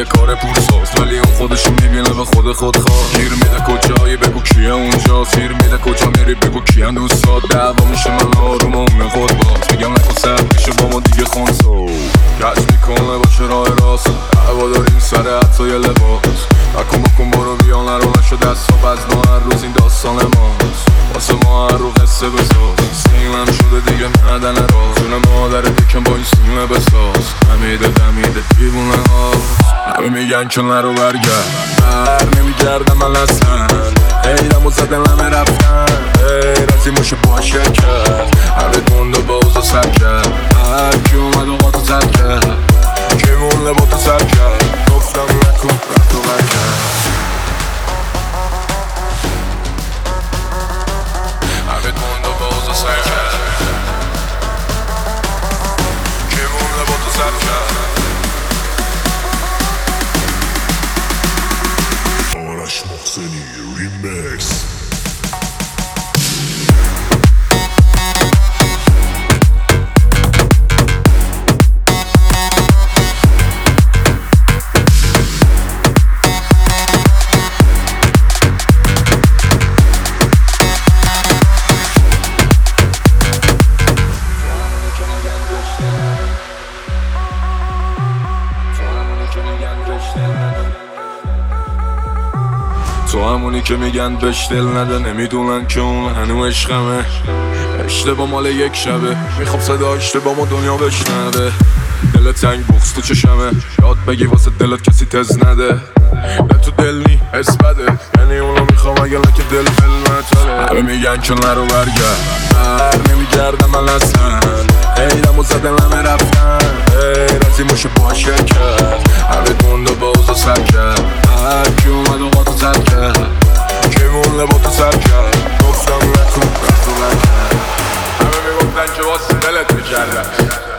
کار پولساز، ولی اون خودشو میبینه به خود خواه. گیر میده کجایی بگو کیه اونجا، سیر میده کجا میری بگو کیه دوستات. دعوا میشه من آروم و اون خود باز، میگم نکن سر میشه با ما دیگه خونسو. کش میکنه با چرای راست، هوا داریم سر حتی یه لباس. نکن بکن برو بیا نرو نشو دست ها از ما، هر روز این داستان ماست. واسه ما هر رو قصه بساز، سیمم شده دیگه ندن راز. جون مادر دکم با این سیمه بساز، دمیده دیوونه هاست. همه میگن که نرو برگرد، بر نمیگردم من اصلا. ایرم و زدن همه رفتن، رازی موشه باشه کرد. همه گنده بازو سر کرد، هر کی اومد و قاطو سر کرد. کی مونه با تو سر کرد، گفتم نکن رفت و برکرد. همه گنده بازو سر کرد، کی مونه با تو سر کرد. آرش محسنی ریمیکس. تو همونی که میگن بهش دل نده، نمیدونن که اون هنو عشقمه. اشتباه مال یک شبه، میخوام صدا اشتباه ما دنیا بشنوه. دل تنگ بغض تو چشمه، یاد بگی واسه دلت کسی تز نده. نه تو دل نی حس بده، یعنی اونو میخوام اگه لکه دل فلمتره. همه میگن که نرو برگرد، بر نمیگردم من اصلا. ایرم و زدن همه رفتن، رازی موشه باشه کرد. همه گنده بازو سر کرد، هر کی اومد و قاطو سر کرد. کی مونه با تو سر کرد، گفتم نکن رفت و برکرد. همه میگفتن که واسه دلت میکردن.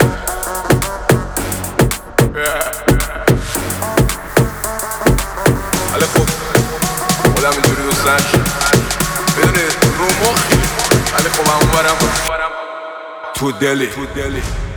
ولی خب خودم اینجوری دوست نشد، میدونی رو مخی. ولی خب همون برم تو دلی